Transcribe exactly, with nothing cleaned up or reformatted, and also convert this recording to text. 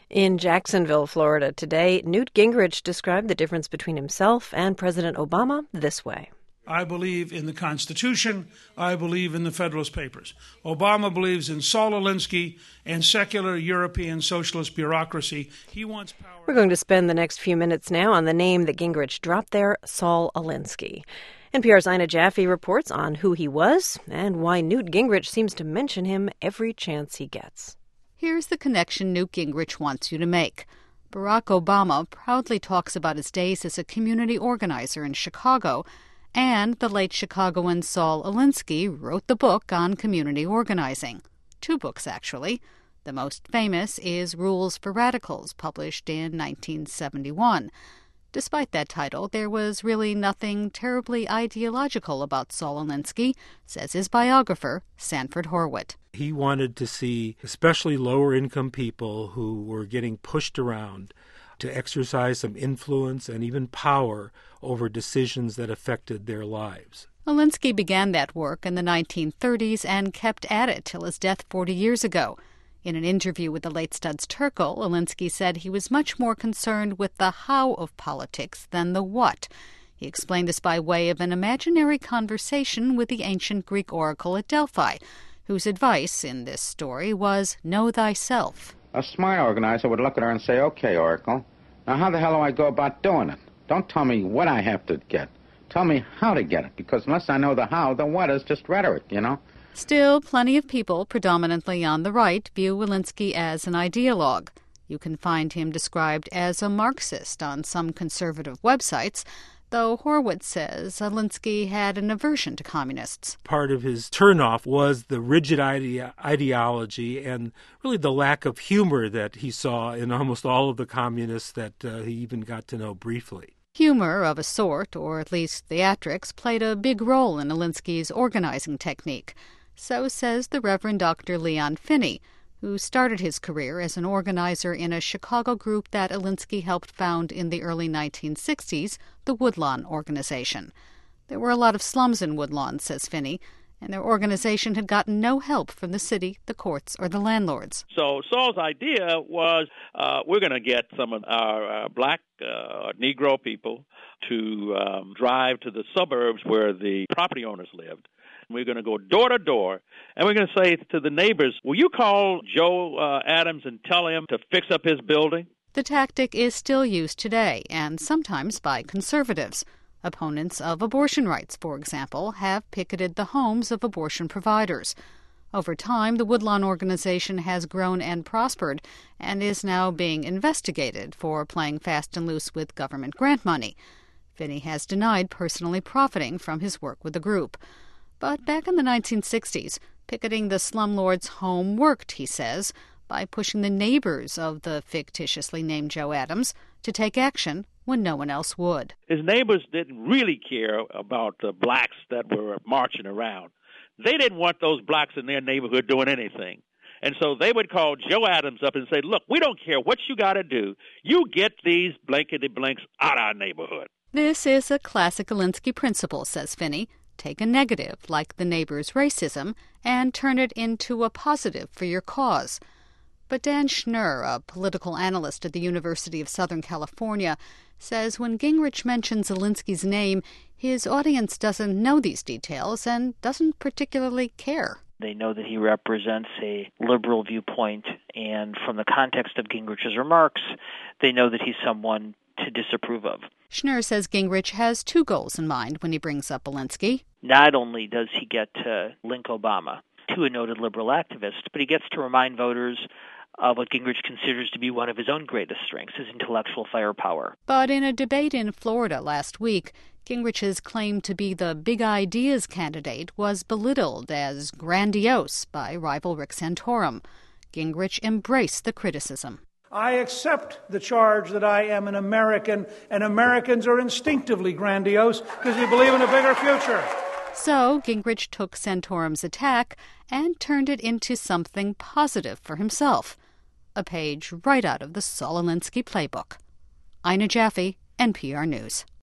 In Jacksonville, Florida today, Newt Gingrich described the difference between himself and President Obama this way. I believe in the Constitution. I believe in the Federalist Papers. Obama believes in Saul Alinsky and secular European socialist bureaucracy. He wants power. We're going to spend the next few minutes now on the name that Gingrich dropped there, Saul Alinsky. N P R's Ina Jaffe reports on who he was and why Newt Gingrich seems to mention him every chance he gets. Here's the connection Newt Gingrich wants you to make. Barack Obama proudly talks about his days as a community organizer in Chicago, and the late Chicagoan Saul Alinsky wrote the book on community organizing. Two books, actually. The most famous is Rules for Radicals, published in nineteen seventy-one. Despite that title, there was really nothing terribly ideological about Saul Alinsky, says his biographer, Sanford Horwit. He wanted to see especially lower-income people who were getting pushed around to exercise some influence and even power over decisions that affected their lives. Alinsky began that work in the nineteen thirties and kept at it till his death forty years ago. In an interview with the late Studs Terkel, Alinsky said he was much more concerned with the how of politics than the what. He explained this by way of an imaginary conversation with the ancient Greek oracle at Delphi, whose advice in this story was, know thyself. A smart organizer would look at her and say, okay, Oracle, now how the hell do I go about doing it? Don't tell me what I have to get. Tell me how to get it, because unless I know the how, the what is just rhetoric, you know? Still, plenty of people, predominantly on the right, view Alinsky as an ideologue. You can find him described as a Marxist on some conservative websites, though Horwitz says Alinsky had an aversion to communists. Part of his turnoff was the rigid ide- ideology and really the lack of humor that he saw in almost all of the communists that uh, he even got to know briefly. Humor of a sort, or at least theatrics, played a big role in Alinsky's organizing technique. So says the Reverend Doctor Leon Finney, who started his career as an organizer in a Chicago group that Alinsky helped found in the early nineteen sixties, the Woodlawn Organization. There were a lot of slums in Woodlawn, says Finney, and their organization had gotten no help from the city, the courts, or the landlords. So Saul's idea was uh, we're going to get some of our uh, black uh, Negro people to um, drive to the suburbs where the property owners lived. We're going to go door to door, and we're going to say to the neighbors, will you call Joe uh, Adams and tell him to fix up his building? The tactic is still used today, and sometimes by conservatives. Opponents of abortion rights, for example, have picketed the homes of abortion providers. Over time, the Woodlawn Organization has grown and prospered and is now being investigated for playing fast and loose with government grant money. Finney has denied personally profiting from his work with the group. But back in the nineteen sixties, picketing the slumlord's home worked, he says, by pushing the neighbors of the fictitiously named Joe Adams to take action when no one else would. His neighbors didn't really care about the blacks that were marching around. They didn't want those blacks in their neighborhood doing anything. And so they would call Joe Adams up and say, look, we don't care what you got to do. You get these blankety-blanks out of our neighborhood. This is a classic Alinsky principle, says Finney. Take a negative, like the neighbor's racism, and turn it into a positive for your cause. But Dan Schnur, a political analyst at the University of Southern California, says when Gingrich mentions Alinsky's name, his audience doesn't know these details and doesn't particularly care. They know that he represents a liberal viewpoint, and from the context of Gingrich's remarks, they know that he's someone to disapprove of. Schnur says Gingrich has two goals in mind when he brings up Alinsky. Not only does he get to link Obama to a noted liberal activist, but he gets to remind voters of what Gingrich considers to be one of his own greatest strengths, his intellectual firepower. But in a debate in Florida last week, Gingrich's claim to be the big ideas candidate was belittled as grandiose by rival Rick Santorum. Gingrich embraced the criticism. I accept the charge that I am an American, and Americans are instinctively grandiose because we believe in a bigger future. So Gingrich took Santorum's attack and turned it into something positive for himself. A page right out of the Saul Alinsky playbook. Ina Jaffe, N P R News.